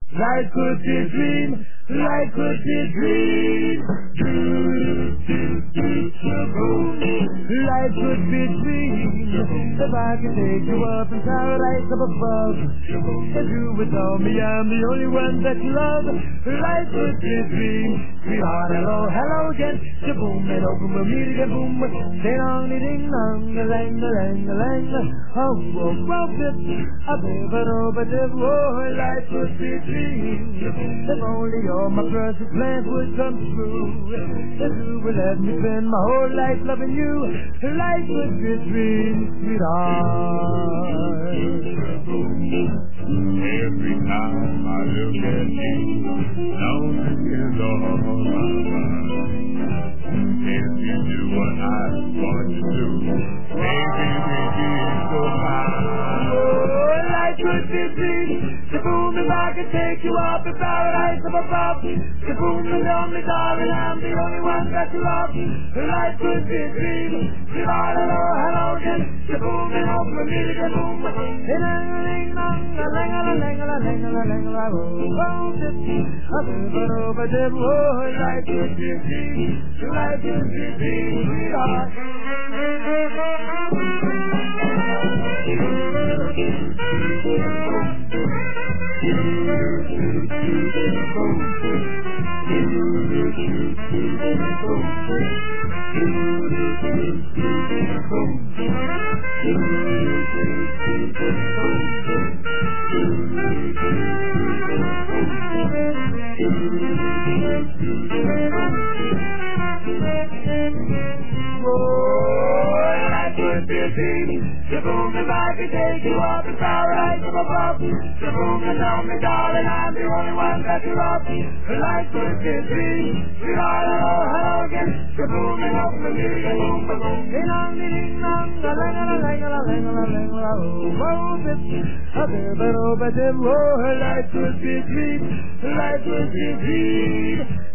Life could be a dream, life could be a dream. Life could be a dream if I could take you up in paradise up above. If you would tell me I'm the only one that you love. Life could be a dream. Sweetheart, hello, hello again. Shaboom, and open with me again, boom. Ding dong, ding dong, lang, lang, lang. Oh, oh, well, dip, a bit, oh, life could be a dream. If only all my precious plans would come true. If you would let me spend my whole life loving you, life would be a dream, sweetheart. Every time I look at you, now is all my mind. If you do what I want you to, maybe we can go fine. Oh, life could be a dream. Shaboom, if I could take you up in paradise up above. Shaboom, and tell me, darling, I'm the only one that you love. Life could be a dream. Sweetheart, hello, hello again. Shaboom, and open with me again, boom. Life could be a dream. Life could be a dream, sweetheart. Shaboom, if I could take you up in paradise up above. Shaboom, and tell me, darling, I'm the only one that you love. Life could be a dream. Sweetheart, hello, hello again. Shaboom, and open the music and boom, boom, boom. Ding dong, ding dong, la la la la la la la la la. Oh, bip, a bip, a bip, oh, life could be a dream. Life could be a dream.